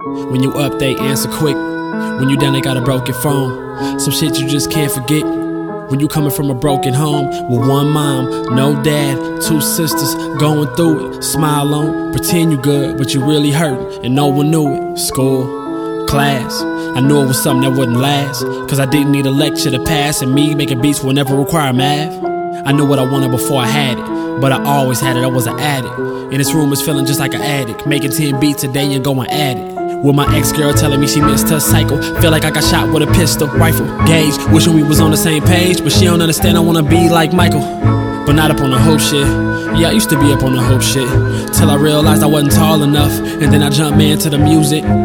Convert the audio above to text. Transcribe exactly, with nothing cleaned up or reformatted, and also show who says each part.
Speaker 1: When you up, they answer quick. When you down, they got a broken phone. Some shit you just can't forget. When you coming from a broken home with one mom, no dad, two sisters going through it. Smile on, pretend you good, but you really hurt, and no one knew it. School, class, I knew it was something that wouldn't last, cause I didn't need a lecture to pass, and me making beats will never require math. I knew what I wanted before I had it, but I always had it, I was an addict. In this room is feeling just like an addict, making ten beats a day and going at it. With my ex-girl telling me she missed her cycle. Feel like I got shot with a pistol, rifle, gauge. Wishing we was on the same page, but she don't understand I wanna be like Michael. But not up on the hope shit. Yeah, I used to be up on the hope shit, till I realized I wasn't tall enough, and then I jumped man to the music.